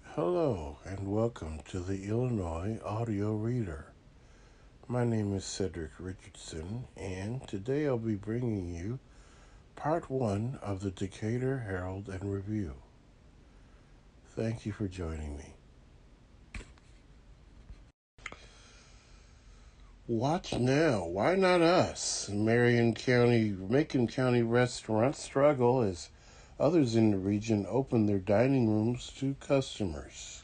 Hello and welcome to the Illinois Audio Reader. My name is Cedric Richardson, and today I'll be bringing you part one of the Decatur Herald and Review. Thank you for joining me. Watch now, why not us? Macon County restaurants struggle as others in the region open their dining rooms to customers.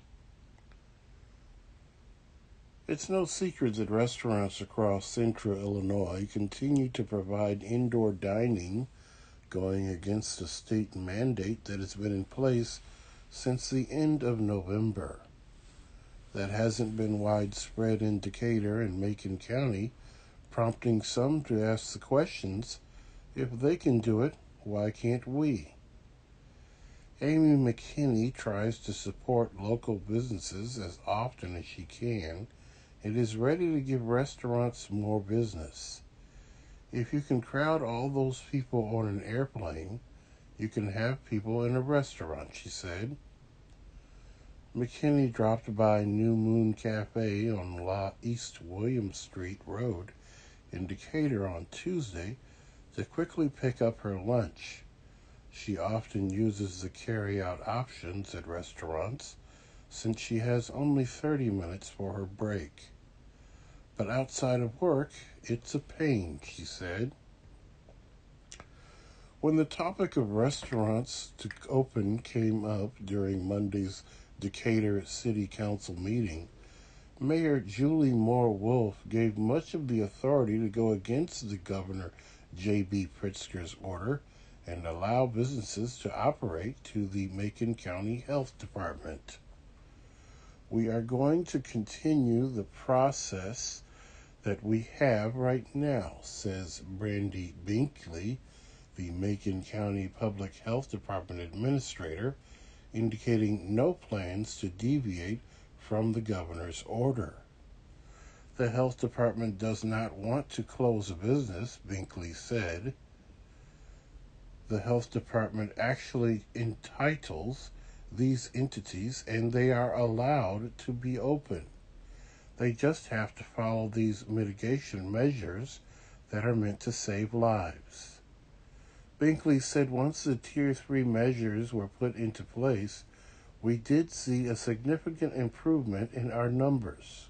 It's no secret that restaurants across central Illinois continue to provide indoor dining, going against a state mandate that has been in place since the end of November. That hasn't been widespread in Decatur and Macon County, prompting some to ask the questions, if they can do it, why can't we? Amy McKinney tries to support local businesses as often as she can. It is ready to give restaurants more business. If you can crowd all those people on an airplane, you can have people in a restaurant, she said. McKinney dropped by New Moon Cafe on East William Street Road in Decatur on Tuesday to quickly pick up her lunch. She often uses the carry-out options at restaurants since she has only 30 minutes for her break. But outside of work, it's a pain, she said. When the topic of restaurants to open came up during Monday's Decatur City Council meeting, Mayor Julie Moore Wolf gave much of the authority to go against the Governor J.B. Pritzker's order and allow businesses to operate to the Macon County Health Department. We are going to continue the process that we have right now, says Brandy Binkley, the Macon County Public Health Department administrator, indicating no plans to deviate from the governor's order. The health department does not want to close a business, Binkley said. The health department actually entitles these entities and they are allowed to be open. They just have to follow these mitigation measures that are meant to save lives. Binkley said once the Tier 3 measures were put into place, we did see a significant improvement in our numbers.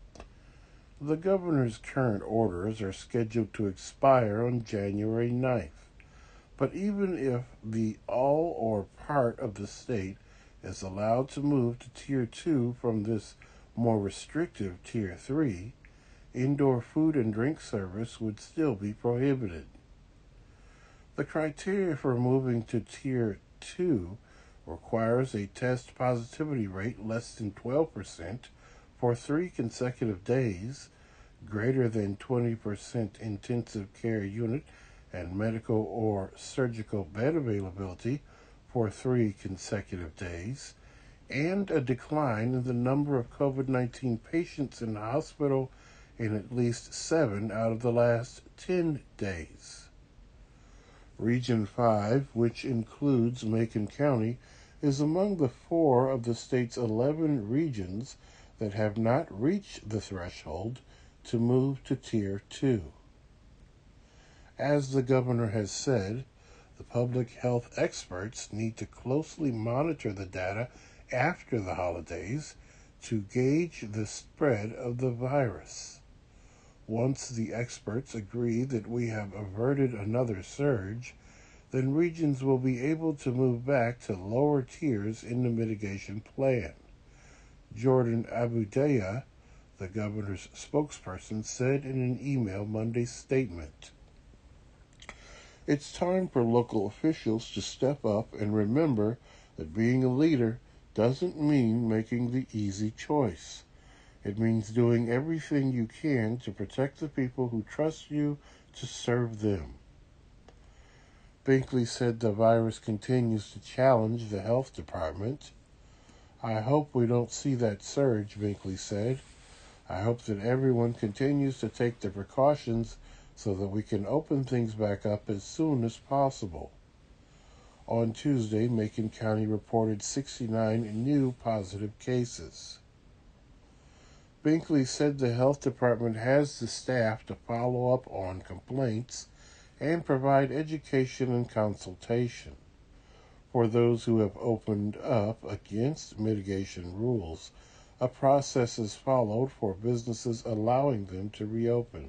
The governor's current orders are scheduled to expire on January 9th, but even if the all or part of the state is allowed to move to Tier 2 from this more restrictive Tier 3, indoor food and drink service would still be prohibited. The criteria for moving to Tier 2 requires a test positivity rate less than 12% for 3 consecutive days, greater than 20% intensive care unit and medical or surgical bed availability for 3 consecutive days, and a decline in the number of COVID-19 patients in the hospital in at least 7 out of the last 10 days. Region 5, which includes Macon County, is among the 4 of the state's 11 regions that have not reached the threshold to move to Tier 2. As the governor has said, the public health experts need to closely monitor the data after the holidays to gauge the spread of the virus. Once the experts agree that we have averted another surge, then regions will be able to move back to lower tiers in the mitigation plan. Jordan Abudaya, the governor's spokesperson, said in an email Monday's statement. It's time for local officials to step up and remember that being a leader doesn't mean making the easy choice. It means doing everything you can to protect the people who trust you to serve them. Binkley said the virus continues to challenge the health department. I hope we don't see that surge, Binkley said. I hope that everyone continues to take the precautions so that we can open things back up as soon as possible. On Tuesday, Macon County reported 69 new positive cases. Binkley said the health department has the staff to follow up on complaints and provide education and consultation. For those who have opened up against mitigation rules, a process is followed for businesses allowing them to reopen.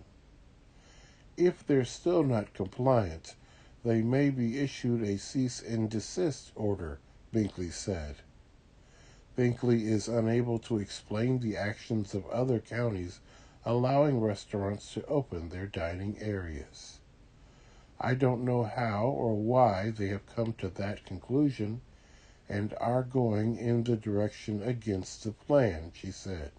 If they're still not compliant, they may be issued a cease and desist order, Binkley said. Binkley is unable to explain the actions of other counties allowing restaurants to open their dining areas. I don't know how or why they have come to that conclusion and are going in the direction against the plan, she said.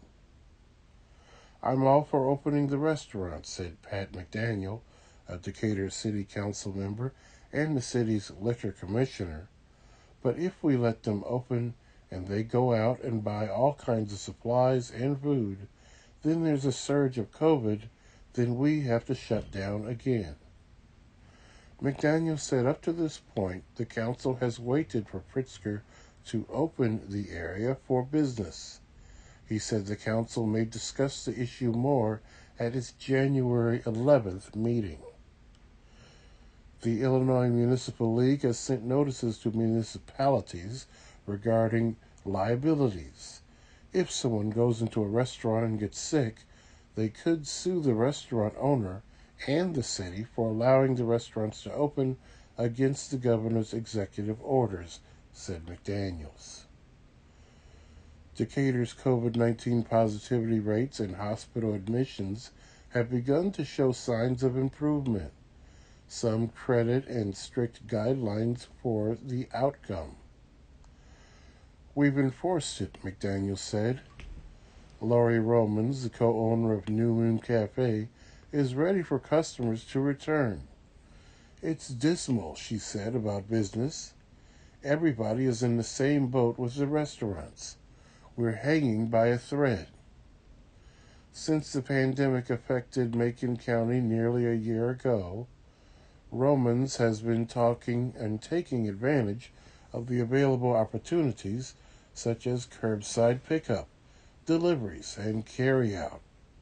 I'm all for opening the restaurant, said Pat McDaniel, a Decatur City Council member and the city's liquor commissioner. But if we let them open and they go out and buy all kinds of supplies and food, then there's a surge of COVID, then we have to shut down again. McDaniel said up to this point, the council has waited for Pritzker to open the area for business. He said the council may discuss the issue more at its January 11th meeting. The Illinois Municipal League has sent notices to municipalities regarding liabilities. If someone goes into a restaurant and gets sick, they could sue the restaurant owner and the city for allowing the restaurants to open against the governor's executive orders, said McDaniels. Decatur's COVID-19 positivity rates and hospital admissions have begun to show signs of improvement. Some credit and strict guidelines for the outcome. We've enforced it, McDaniel said. Laurie Romans, the co-owner of New Moon Cafe, is ready for customers to return. It's dismal, she said, about business. Everybody is in the same boat with the restaurants. We're hanging by a thread. Since the pandemic affected Macon County nearly a year ago, Romans has been talking and taking advantage of the available opportunities such as curbside pickup, deliveries, and carryout.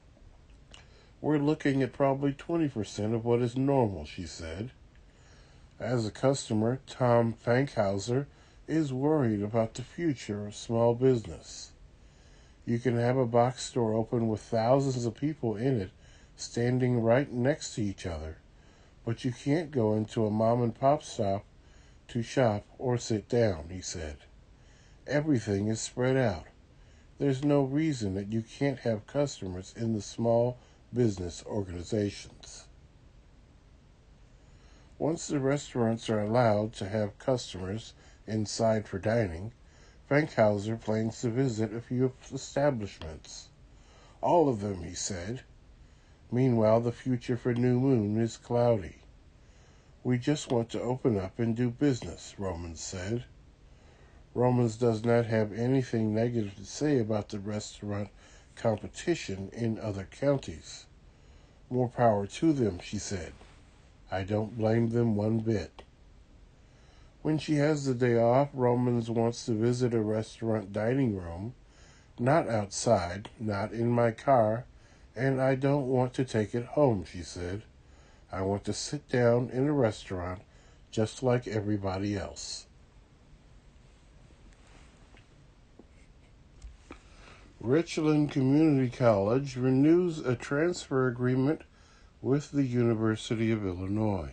We're looking at probably 20% of what is normal, she said. As a customer, Tom Fankhauser is worried about the future of small business. You can have a box store open with thousands of people in it standing right next to each other, but you can't go into a mom-and-pop shop to shop or sit down, he said. Everything is spread out. There's no reason that you can't have customers in the small business organizations. Once the restaurants are allowed to have customers inside for dining, Fankhauser plans to visit a few establishments. All of them, he said. Meanwhile, the future for New Moon is cloudy. We just want to open up and do business, Romans said. Romans does not have anything negative to say about the restaurant competition in other counties. More power to them, she said. I don't blame them one bit. When she has the day off, Romans wants to visit a restaurant dining room, not outside, not in my car, and I don't want to take it home, she said. I want to sit down in a restaurant just like everybody else. Richland Community College renews a transfer agreement with the University of Illinois.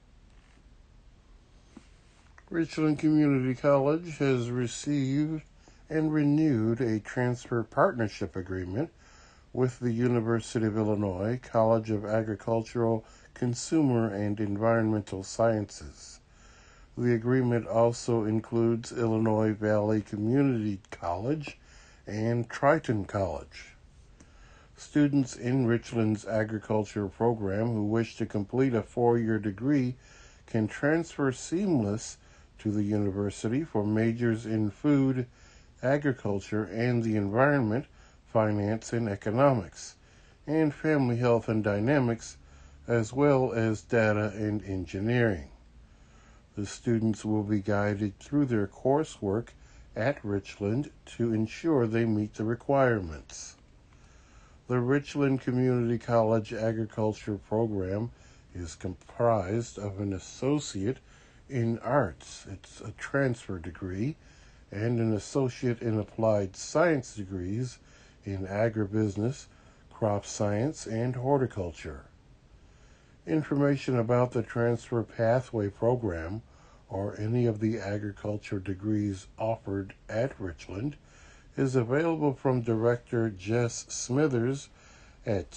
Richland Community College has received and renewed a transfer partnership agreement with the University of Illinois College of Agricultural, Consumer, and Environmental Sciences. The agreement also includes Illinois Valley Community College and Triton College. Students in Richland's agriculture program who wish to complete a 4-year degree can transfer seamless to the university for majors in food, agriculture, and the environment, finance and economics, and family health and dynamics, as well as data and engineering. The students will be guided through their coursework at Richland to ensure they meet the requirements. The Richland Community College Agriculture program is comprised of an associate in arts, it's a transfer degree, and an associate in applied science degrees in agribusiness, crop science, and horticulture. Information about the transfer pathway program or any of the agriculture degrees offered at Richland is available from Director Jess Smithers at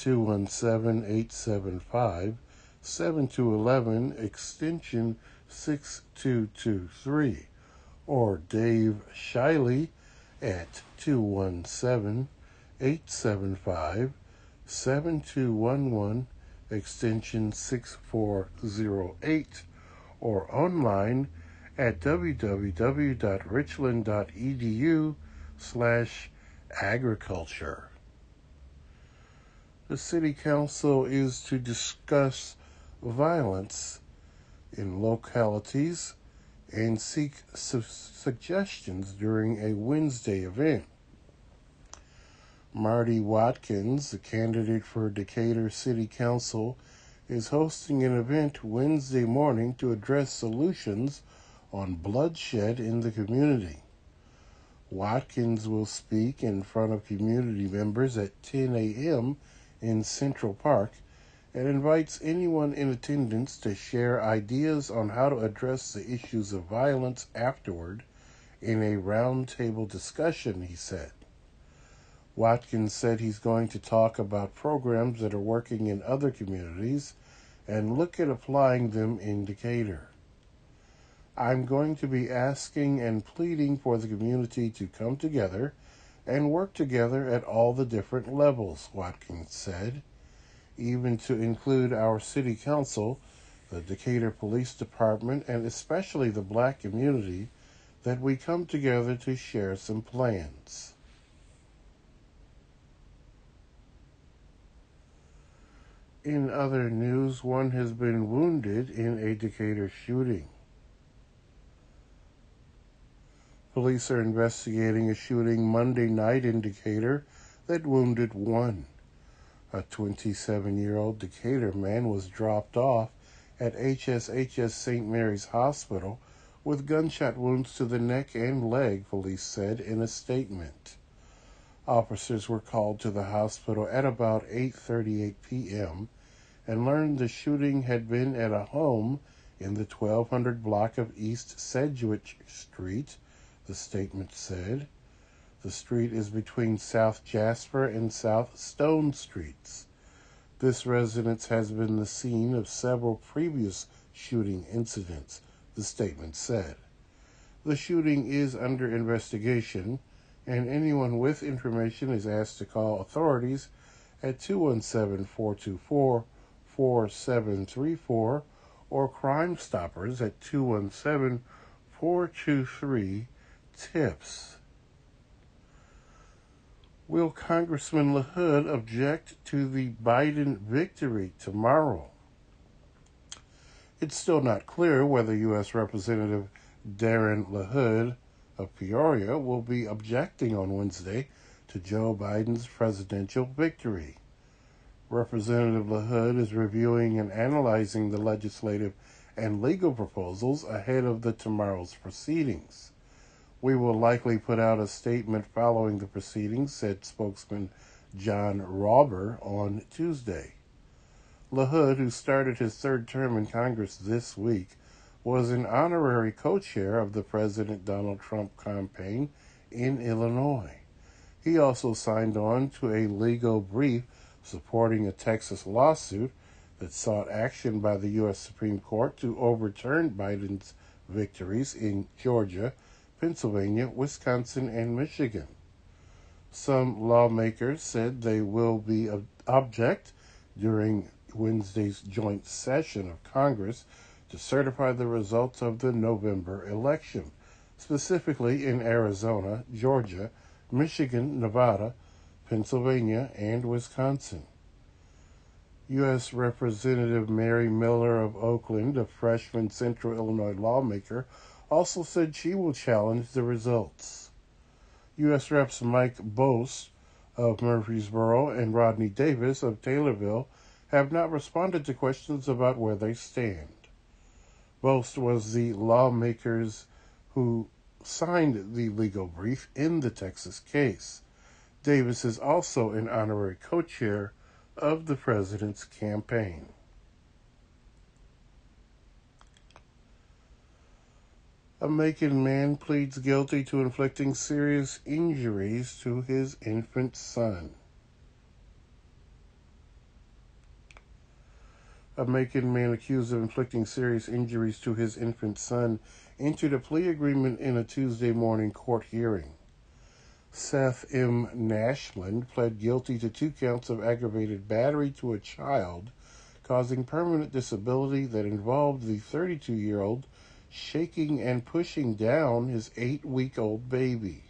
217-875-7211 extension 6223 or Dave Shiley at 217-875-7211 extension 6408 or online at www.richland.edu/agriculture. The City Council is to discuss violence in localities and seek suggestions during a Wednesday event. Marty Watkins, the candidate for Decatur City Council, is hosting an event Wednesday morning to address solutions on bloodshed in the community. Watkins will speak in front of community members at 10 a.m. in Central Park and invites anyone in attendance to share ideas on how to address the issues of violence afterward in a roundtable discussion, he said. Watkins said he's going to talk about programs that are working in other communities and look at applying them in Decatur. I'm going to be asking and pleading for the community to come together and work together at all the different levels, Watkins said, even to include our city council, the Decatur Police Department, and especially the black community, that we come together to share some plans. In other news, one has been wounded in a Decatur shooting. Police are investigating a shooting Monday night in Decatur that wounded one. A 27-year-old Decatur man was dropped off at HSHS St. Mary's Hospital with gunshot wounds to the neck and leg, police said in a statement. Officers were called to the hospital at about 8:38 p.m. and learned the shooting had been at a home in the 1200 block of East Sedgwick Street, the statement said. The street is between South Jasper and South Stone Streets. This residence has been the scene of several previous shooting incidents, the statement said. The shooting is under investigation, and anyone with information is asked to call authorities at 217-424-4734 or Crime Stoppers at 217-423-TIPS. Will Congressman LaHood object to the Biden victory tomorrow? It's still not clear whether U.S. Representative Darren LaHood of Peoria will be objecting on Wednesday to Joe Biden's presidential victory. Representative LaHood is reviewing and analyzing the legislative and legal proposals ahead of tomorrow's proceedings. We will likely put out a statement following the proceedings, said spokesman John Rauber on Tuesday. LaHood, who started his third term in Congress this week, was an honorary co-chair of the President Donald Trump campaign in Illinois. He also signed on to a legal brief supporting a Texas lawsuit that sought action by the U.S. Supreme Court to overturn Biden's victories in Georgia, Pennsylvania, Wisconsin, and Michigan. Some lawmakers said they will be object during Wednesday's joint session of Congress to certify the results of the November election, specifically in Arizona, Georgia, Michigan, Nevada, Pennsylvania, and Wisconsin. U.S. Representative Mary Miller of Oakland, a freshman Central Illinois lawmaker, also said she will challenge the results. U.S. Reps Mike Bost of Murfreesboro and Rodney Davis of Taylorville have not responded to questions about where they stand. Bost was the lawmakers who signed the legal brief in the Texas case. Davis is also an honorary co-chair of the president's campaign. A Macon man pleads guilty to inflicting serious injuries to his infant son. A Macon man accused of inflicting serious injuries to his infant son entered a plea agreement in a Tuesday morning court hearing. Seth M. Nashland pled guilty to 2 counts of aggravated battery to a child, causing permanent disability that involved the 32-year-old shaking and pushing down his 8-week-old baby.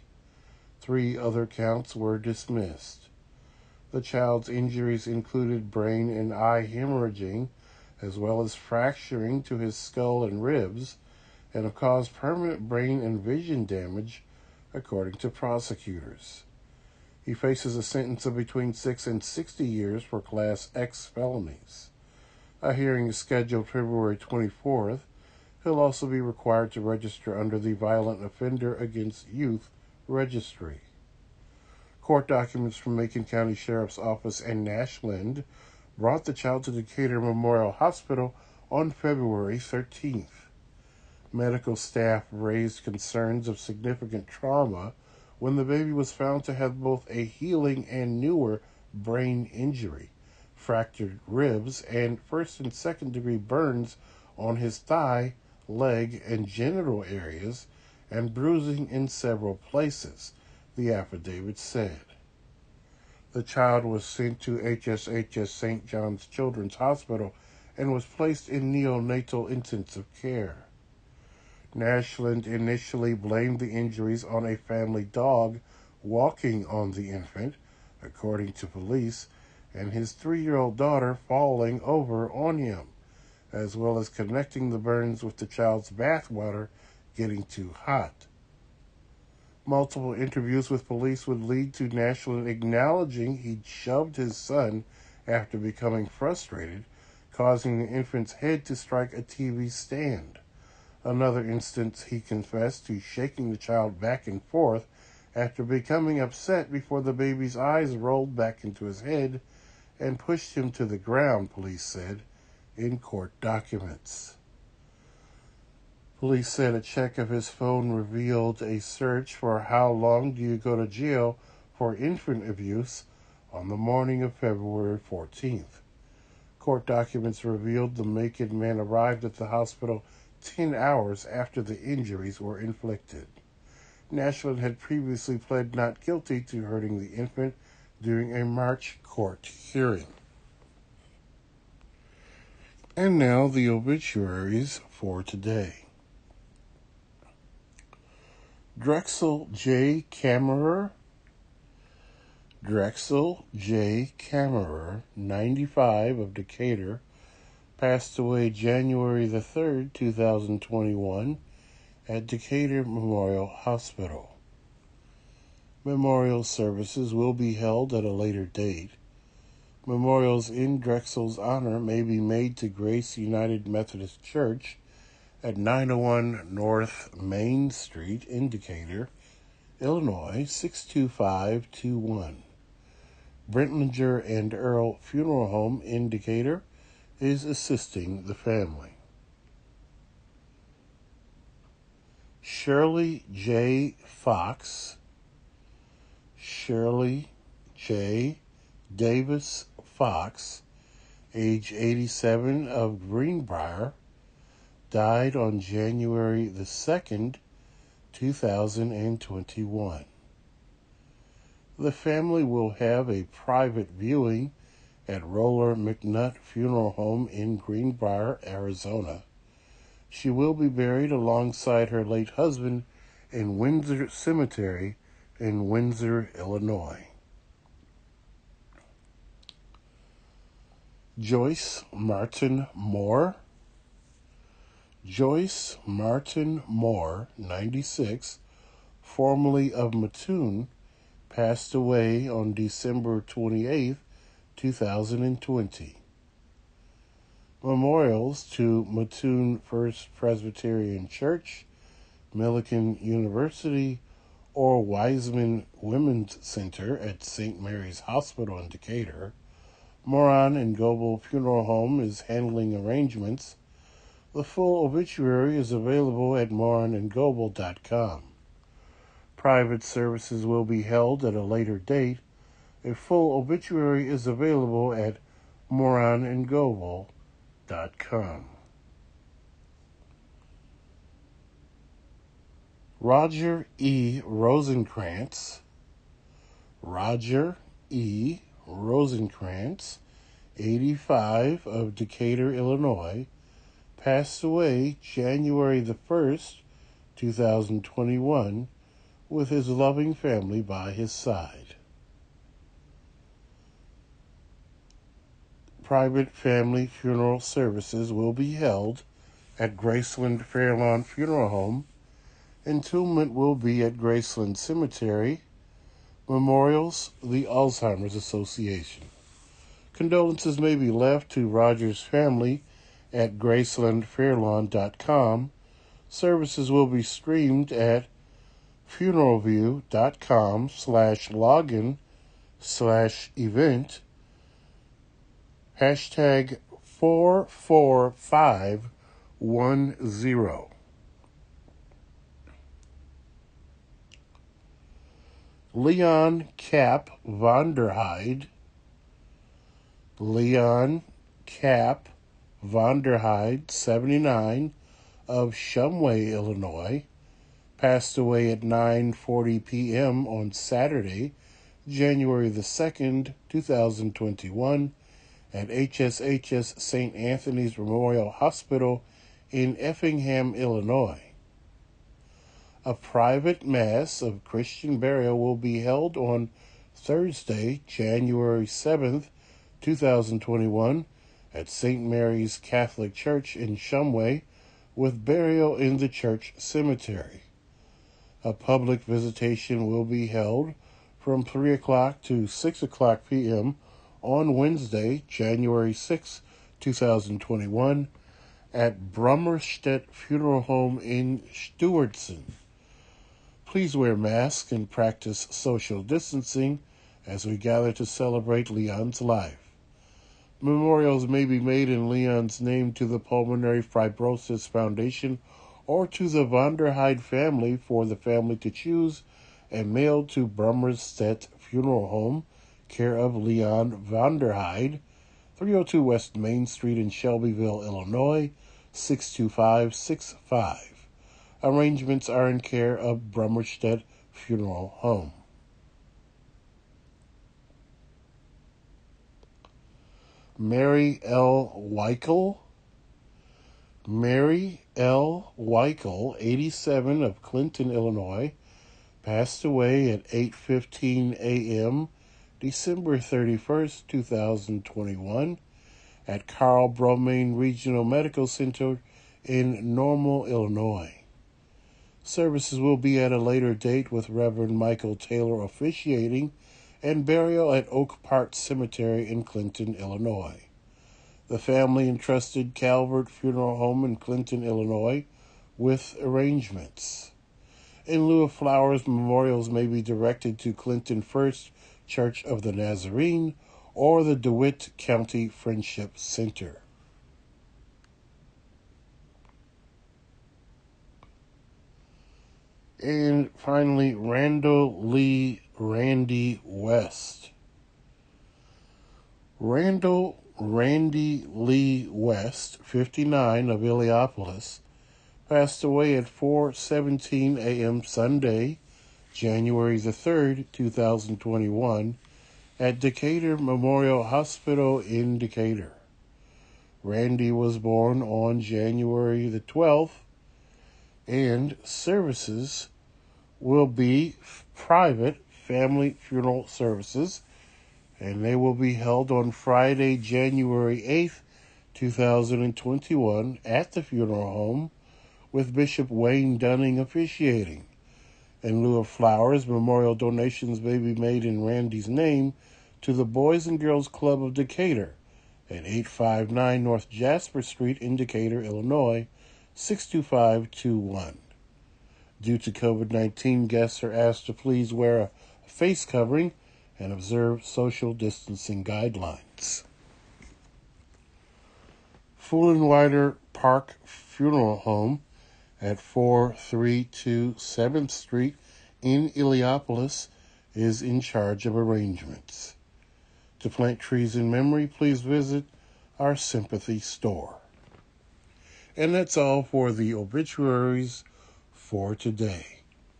3 other counts were dismissed. The child's injuries included brain and eye hemorrhaging, as well as fracturing to his skull and ribs, and have caused permanent brain and vision damage, according to prosecutors. He faces a sentence of between 6 and 60 years for Class X felonies. A hearing is scheduled February 24th. He'll also be required to register under the Violent Offender Against Youth Registry. Court documents from Macon County Sheriff's Office and Nashland brought the child to Decatur Memorial Hospital on February 13th. Medical staff raised concerns of significant trauma when the baby was found to have both a healing and newer brain injury, fractured ribs, and first and second degree burns on his thigh, leg, and genital areas, and bruising in several places, the affidavit said. The child was sent to HSHS St. John's Children's Hospital and was placed in neonatal intensive care. Nashland initially blamed the injuries on a family dog walking on the infant, according to police, and his 3-year-old daughter falling over on him, as well as connecting the burns with the child's bathwater getting too hot. Multiple interviews with police would lead to Nashland acknowledging he'd shoved his son after becoming frustrated, causing the infant's head to strike a TV stand. Another instance, he confessed to shaking the child back and forth after becoming upset before the baby's eyes rolled back into his head and pushed him to the ground, police said in court documents. Police said a check of his phone revealed a search for "How long do you go to jail for infant abuse?" on the morning of February 14th. Court documents revealed the Macon man arrived at the hospital 10 hours after the injuries were inflicted. Nashland had previously pled not guilty to hurting the infant during a March court hearing. And now the obituaries for today. Drexel J. Kammerer. Drexel J. Kammerer, 95, of Decatur, passed away January the 3rd, 2021, at Decatur Memorial Hospital. Memorial services will be held at a later date. Memorials in Drexel's honor may be made to Grace United Methodist Church at 901 North Main Street in Decatur, Illinois, 62521. Brentlinger and Earl Funeral Home in Decatur is assisting the family. Shirley J. Fox, Shirley J. Davis Fox, age 87, of Greenbrier, died on January the 2nd, 2021. The family will have a private viewing at Roller McNutt Funeral Home in Greenbrier, Arizona. She will be buried alongside her late husband in Windsor Cemetery in Windsor, Illinois. Joyce Martin Moore. Joyce Martin Moore, 96, formerly of Mattoon, passed away on December 28, 2020. Memorials to Mattoon First Presbyterian Church, Millikan University, or Wiseman Women's Center at St. Mary's Hospital in Decatur. Moran and Goebel Funeral Home is handling arrangements. The full obituary is available at moranandgoebel.com. Private services will be held at a later date. A full obituary is available at moranandgoebel.com. Roger E. Rosenkrantz. Roger E. Rosenkrantz, 85, of Decatur, Illinois, passed away January the 1st, 2021, with his loving family by his side. Private family funeral services will be held at Graceland Fairlawn Funeral Home. Entombment will be at Graceland Cemetery. Memorials, the Alzheimer's Association. Condolences may be left to Roger's family at gracelandfairlawn.com. Services will be streamed at funeralview.com/login/event #44510. Leon Cap Vonderheide. Leon Cap Vonderheide, 79, of Shumway, Illinois, passed away at 9:40 p.m. on Saturday, January the 2nd, 2021, at HSHS St. Anthony's Memorial Hospital in Effingham, Illinois. A private mass of Christian burial will be held on Thursday, January 7th, 2021, at St. Mary's Catholic Church in Shumway, with burial in the church cemetery. A public visitation will be held from 3 o'clock to 6 o'clock p.m. on Wednesday, January 6, 2021, at Brummerstedt Funeral Home in Stewardson. Please wear masks and practice social distancing as we gather to celebrate Leon's life. Memorials may be made in Leon's name to the Pulmonary Fibrosis Foundation or to the Vonderheide family for the family to choose, and mailed to Brummerstedt Funeral Home, care of Leon Vonderheide, 302 West Main Street in Shelbyville, Illinois, 62565. Arrangements are in care of Brummerstedt Funeral Home. Mary L. Weichel. Mary L. Weichel, 87, of Clinton, Illinois, passed away at 8:15 a.m. December 31st, 2021, at Carl Bromain Regional Medical Center in Normal, Illinois. Services will be at a later date with Reverend Michael Taylor officiating, and burial at Oak Park Cemetery in Clinton, Illinois. The family entrusted Calvert Funeral Home in Clinton, Illinois, with arrangements. In lieu of flowers, memorials may be directed to Clinton First Church of the Nazarene or the DeWitt County Friendship Center. And finally, Randall Lee Randy West. Randall Randy Lee West, 59, of Illiopolis, passed away at 4:17 a.m. Sunday, January the 3rd, 2021, at Decatur Memorial Hospital in Decatur. Randy was born on January the 12th, and services will be private family funeral services and they will be held on Friday, January 8th, 2021, at the funeral home, with Bishop Wayne Dunning officiating. In lieu of flowers, memorial donations may be made in Randy's name to the Boys and Girls Club of Decatur at 859 North Jasper Street in Decatur, Illinois, 62521. Due to COVID-19, guests are asked to please wear a face covering and observe social distancing guidelines. Fullenwider Park Funeral Home at 432 7th Street in Illiopolis is in charge of arrangements. To plant trees in memory, please visit our sympathy store. And that's all for the obituaries for today.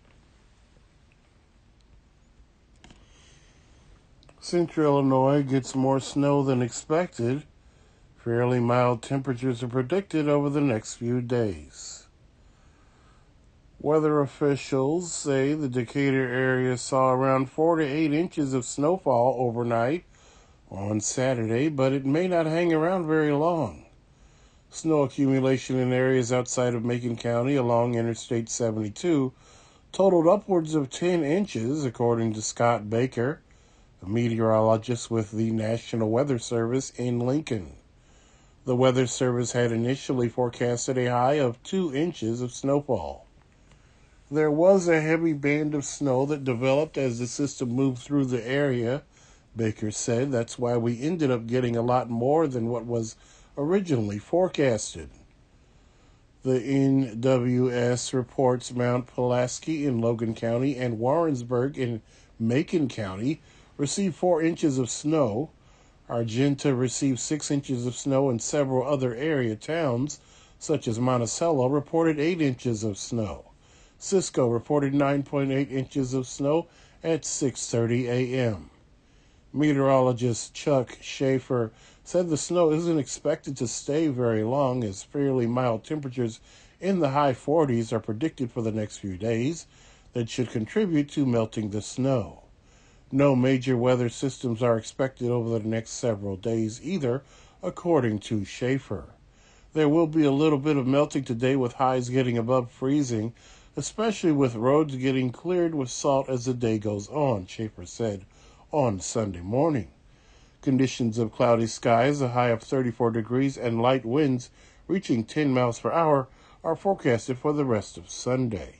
Central Illinois gets more snow than expected. Fairly mild temperatures are predicted over the next few days. Weather officials say the Decatur area saw around 4 to 8 inches of snowfall overnight on Saturday, but it may not hang around very long. Snow accumulation in areas outside of Macon County along Interstate 72 totaled upwards of 10 inches, according to Scott Baker, a meteorologist with the National Weather Service in Lincoln. The Weather Service had initially forecasted a high of 2 inches of snowfall. There was a heavy band of snow that developed as the system moved through the area, Baker said. That's why we ended up getting a lot more than what was originally forecasted. The NWS reports Mount Pulaski in Logan County and Warrensburg in Macon County received 4 inches of snow. Argenta received 6 inches of snow, and several other area towns, such as Monticello, reported 8 inches of snow. Cisco reported 9.8 inches of snow at 6:30 a.m. Meteorologist Chuck Schaefer said the snow isn't expected to stay very long, as fairly mild temperatures in the high 40s are predicted for the next few days that should contribute to melting the snow. No major weather systems are expected over the next several days either, according to Schaefer. There will be a little bit of melting today, with highs getting above freezing, especially with roads getting cleared with salt as the day goes on, Schaefer said on Sunday morning. Conditions of cloudy skies, a high of 34 degrees, and light winds reaching 10 miles per hour are forecasted for the rest of Sunday.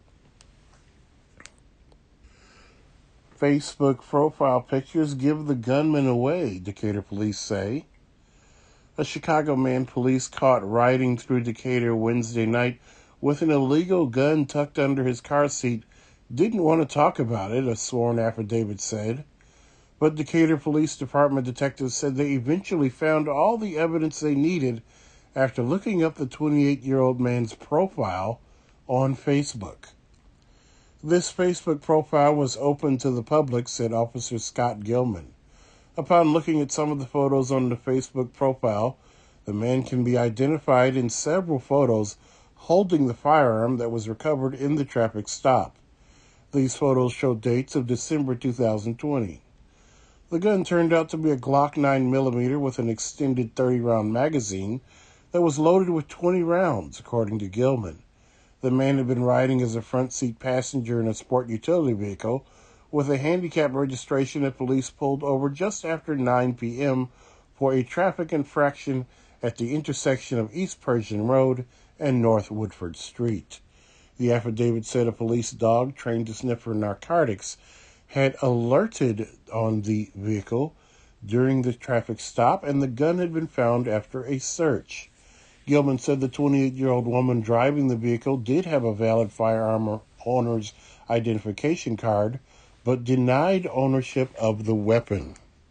Facebook profile pictures give the gunman away, Decatur police say. A Chicago man police caught riding through Decatur Wednesday night with an illegal gun tucked under his car seat didn't want to talk about it, a sworn affidavit said. But Decatur Police Department detectives said they eventually found all the evidence they needed after looking up the 28-year-old man's profile on Facebook. This Facebook profile was open to the public, said Officer Scott Gilman. Upon looking at some of the photos on the Facebook profile, the man can be identified in several photos holding the firearm that was recovered in the traffic stop. These photos show dates of December 2020. The gun turned out to be a Glock 9mm with an extended 30-round magazine that was loaded with 20 rounds, according to Gilman. The man had been riding as a front seat passenger in a sport utility vehicle with a handicap registration that police pulled over just after 9 p.m. for a traffic infraction at the intersection of East Persian Road and North Woodford Street. The affidavit said a police dog trained to sniff for narcotics had alerted on the vehicle during the traffic stop, and the gun had been found after a search. Gilman said the 28-year-old woman driving the vehicle did have a valid firearm owner's identification card, but denied ownership of the weapon.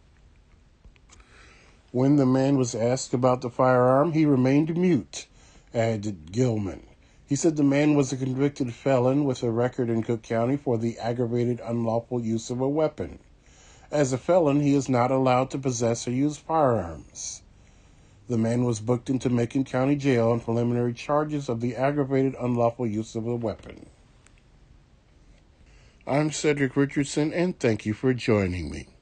When the man was asked about the firearm, he remained mute, added Gilman. He said the man was a convicted felon with a record in Cook County for the aggravated unlawful use of a weapon. As a felon, he is not allowed to possess or use firearms. The man was booked into Macon County Jail on preliminary charges of the aggravated unlawful use of a weapon. I'm Cedric Richardson, and thank you for joining me.